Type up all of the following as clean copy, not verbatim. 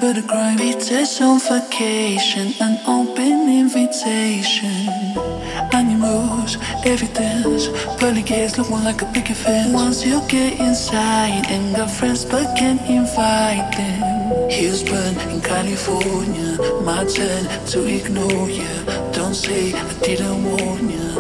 but a crime. Beaches on vacation, an open invitation. Animals, evidence, pearly gates look more like a picket fence. Once you get inside and got friends but can't invite them. Houston in California, my turn to ignore you. Don't say I didn't warn you.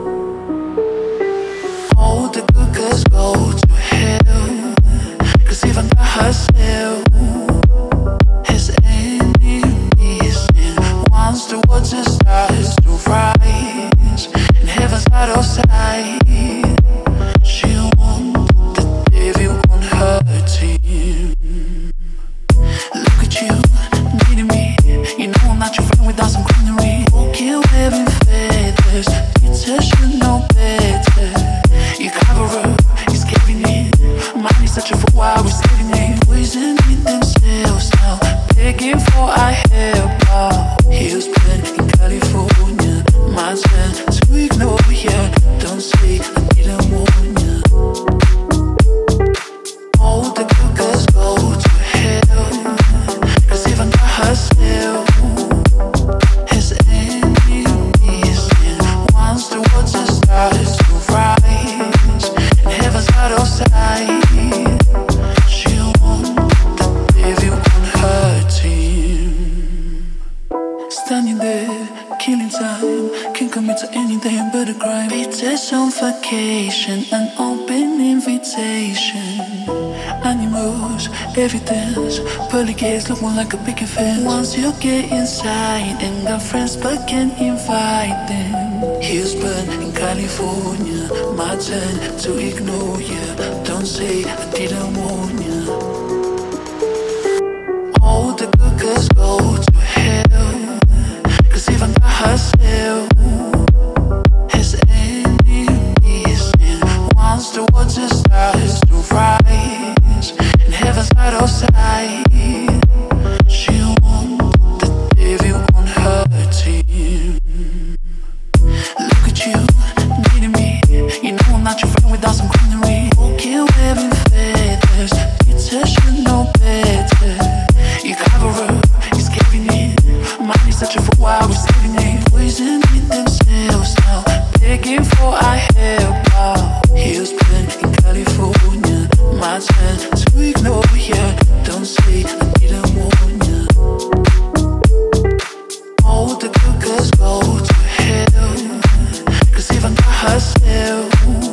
All the good girls go to hell, 'cause even God herself has enemies. And once the water starts to rise and heaven's out of sight, she wants the devil on her team. Look at you, needing me. You know I'm not your friend without some greenery. Walking wearing feathers, you should know better. You cover up, you're scaring me. Mine is such a fool, I was saving me. Poisoning themselves now, begging for our help out. Houston in California, my turn to ignore ya. Don't say I didn't warn ya. All the good girls go to hell, 'cause even God herself has enemies. And once the water starts to rise and heaven's out of sight, she wants the devil on her team. Standing there, killing time, can't commit to anything but a crime. Beaches on vacation, an open invitation. Animals, evidence, pearly gates look more like a picket fence. Once you get inside and got friends but can't invite them. Houston in California, my turn to ignore you. Don't say I didn't warn you. All the good girls go to hell, 'cause even God herself has enemies. And once the water starts to rise and heaven's out of sight, she wants the devil on her team. Look at you, needing me. You know I'm not your friend without some greenery. Walking wearing feathers, you should know better. You cover up, you're scaring me. Mine is such a fool, I was saving it. Poisoning themselves now, begging for our help out. Houston in California, my turn to ignore ya. Don't say I didn't warn ya. All the good girls go to hell, 'cause even God herself